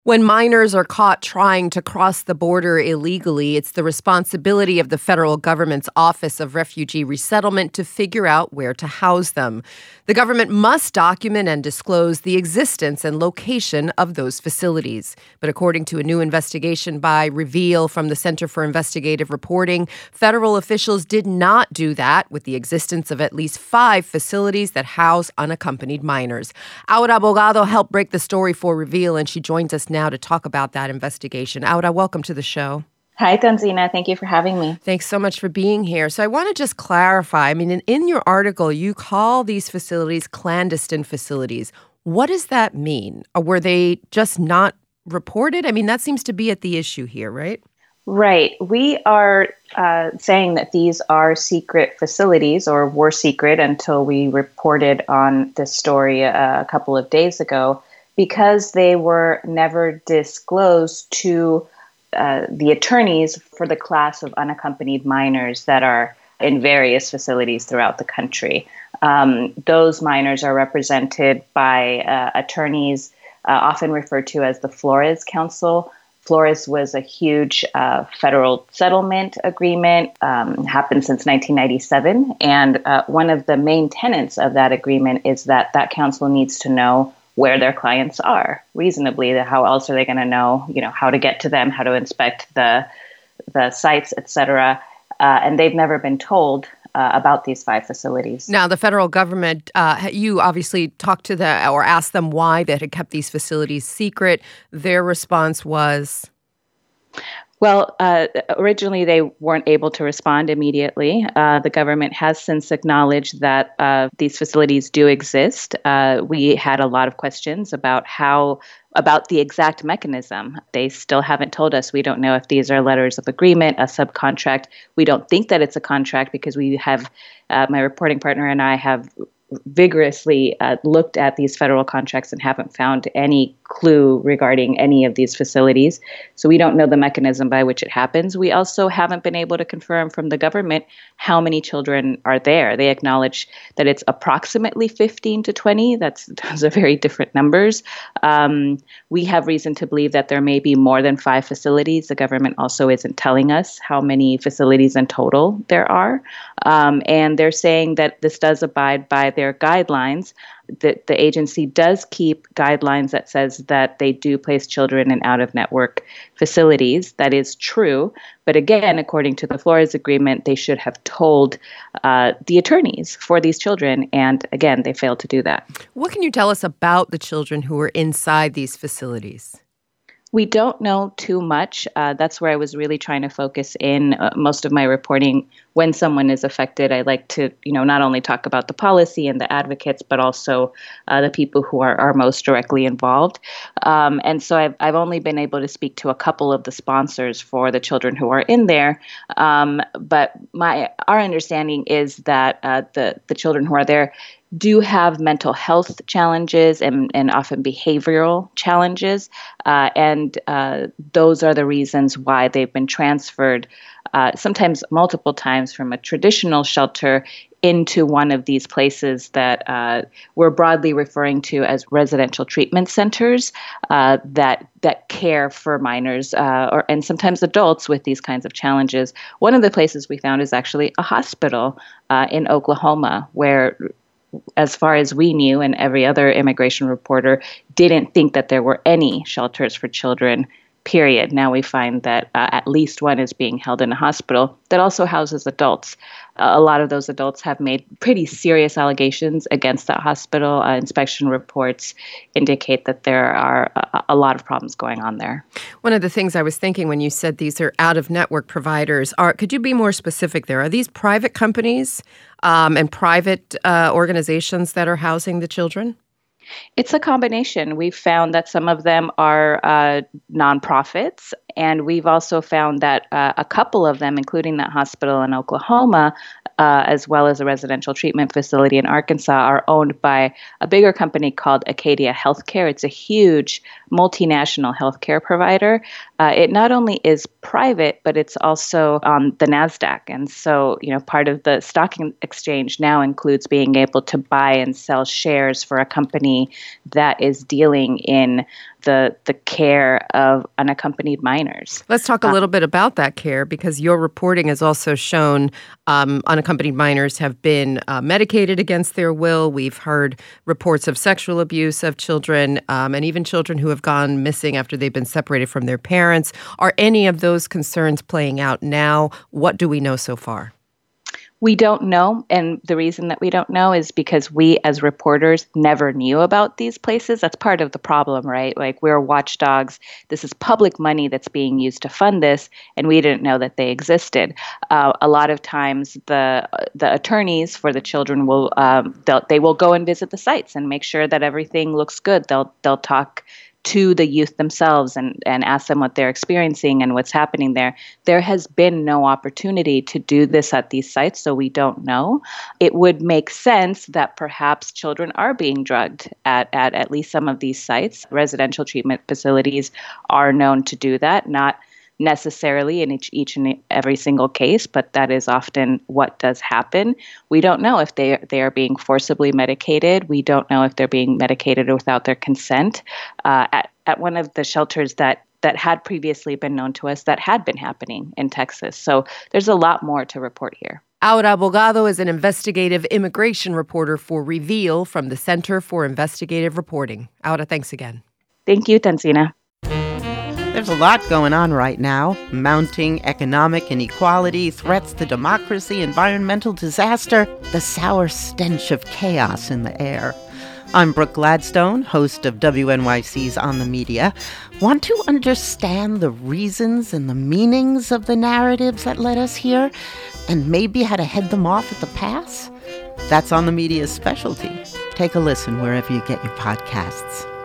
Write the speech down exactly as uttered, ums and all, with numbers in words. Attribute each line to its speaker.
Speaker 1: When minors are caught trying to cross the border illegally, it's the responsibility of the federal government's Office of Refugee Resettlement to figure out where to house them. The government must document and disclose the existence and location of those facilities. But according to a new investigation by Reveal from the Center for Investigative Reporting, federal officials did not do that with the existence of at least five facilities that house unaccompanied minors. Aura Abogado helped break the story for Reveal, and she joins us now to talk about that investigation. Aura, welcome to the show.
Speaker 2: Hi, Tanzina. Thank you for having me.
Speaker 1: Thanks so much for being here. So I want to just clarify. I mean, in, in your article, you call these facilities clandestine facilities. What does that mean? Or were they just not reported? I mean, that seems to be at the issue here, right?
Speaker 2: Right. We are uh, saying that these are secret facilities, or were secret until we reported on this story uh, a couple of days ago, because they were never disclosed to uh, the attorneys for the class of unaccompanied minors that are in various facilities throughout the country. Um, those minors are represented by uh, attorneys uh, often referred to as the Flores Council. Flores was a huge uh, federal settlement agreement, um, happened since nineteen ninety-seven. And uh, one of the main tenets of that agreement is that that council needs to know where their clients are reasonably. How else are they going to know, you know, how to get to them, how to inspect the the sites, et cetera. Uh, and they've never been told uh, about these five facilities.
Speaker 1: Now, the federal government, uh, you obviously talked to the or asked them why they had kept these facilities secret. Their response was?
Speaker 2: Well, uh, originally they weren't able to respond immediately. Uh, the government has since acknowledged that uh, these facilities do exist. Uh, we had a lot of questions about how, about the exact mechanism. They still haven't told us. We don't know if these are letters of agreement, a subcontract. We don't think that it's a contract because we have, uh, my reporting partner and I have vigorously uh, looked at these federal contracts and haven't found any clue regarding any of these facilities. So we don't know the mechanism by which it happens. We also haven't been able to confirm from the government how many children are there. They acknowledge that it's approximately fifteen to twenty. That's those are very different numbers. Um, we have reason to believe that there may be more than five facilities. The government also isn't telling us how many facilities in total there are. Um, and they're saying that this does abide by their guidelines. That the agency does keep guidelines that says that they do place children in out-of-network facilities. That is true. But again, according to the Flores Agreement, they should have told uh, the attorneys for these children. And again, they failed to do that.
Speaker 1: What can you tell us about the children who are inside these facilities?
Speaker 2: We don't know too much. Uh, that's where I was really trying to focus in uh, most of my reporting. When someone is affected, I like to, you know, not only talk about the policy and the advocates, but also uh, the people who are, are most directly involved. Um, and so I've, I've only been able to speak to a couple of the sponsors for the children who are in there. Um, but my our understanding is that uh, the the children who are there do have mental health challenges and, and often behavioral challenges. Uh, and uh, those are the reasons why they've been transferred, uh, sometimes multiple times, from a traditional shelter into one of these places that uh, we're broadly referring to as residential treatment centers uh, that that care for minors uh, or and sometimes adults with these kinds of challenges. One of the places we found is actually a hospital uh, in Oklahoma, where, as far as we knew, and every other immigration reporter didn't think that there were any shelters for children, period. Now we find that uh, at least one is being held in a hospital that also houses adults. Uh, a lot of those adults have made pretty serious allegations against that hospital. Uh, inspection reports indicate that there are a, a lot of problems going on there.
Speaker 1: One of the things I was thinking when you said these are out-of-network providers, are could you be more specific there? Are these private companies um, and private uh, organizations that are housing the children?
Speaker 2: It's a combination. We've found that some of them are uh, nonprofits, and we've also found that uh, a couple of them, including that hospital in Oklahoma, uh, as well as a residential treatment facility in Arkansas, are owned by a bigger company called Acadia Healthcare. It's a huge multinational healthcare provider. Uh, it not only is private, but it's also on the NASDAQ. And so, you know, part of the stock exchange now includes being able to buy and sell shares for a company that is dealing in the the care of unaccompanied minors.
Speaker 1: Let's talk a
Speaker 2: Uh,
Speaker 1: little bit about that care, because your reporting has also shown um, unaccompanied minors have been uh, medicated against their will. We've heard reports of sexual abuse of children um, and even children who have gone missing after they've been separated from their parents. Are any of those concerns playing out now? What do we know so far?
Speaker 2: We don't know, and the reason that we don't know is because we as reporters never knew about these places. That's part of the problem, right? Like, we're watchdogs. This is public money that's being used to fund this, and we didn't know that they existed. Uh, a lot of times, the the attorneys for the children will um, they'll, they will go and visit the sites and make sure that everything looks good. They'll they'll talk to the youth themselves and, and ask them what they're experiencing and what's happening there. There has been no opportunity to do this at these sites, so we don't know. It would make sense that perhaps children are being drugged at, at at least some of these sites. Residential treatment facilities are known to do that, not necessarily in each, each and every single case, but that is often what does happen. We don't know if they, they are being forcibly medicated. We don't know if they're being medicated without their consent. Uh, at, at one of the shelters that, that had previously been known to us, that had been happening in Texas. So there's a lot more to report here.
Speaker 1: Aura Abogado is an investigative immigration reporter for Reveal from the Center for Investigative Reporting. Aura, thanks again.
Speaker 2: Thank you, Tansina.
Speaker 3: There's a lot going on right now. Mounting economic inequality, threats to democracy, environmental disaster, the sour stench of chaos in the air. I'm Brooke Gladstone, host of W N Y C's On the Media. Want to understand the reasons and the meanings of the narratives that led us here, and maybe how to head them off at the pass? That's On the Media's specialty. Take a listen wherever you get your podcasts.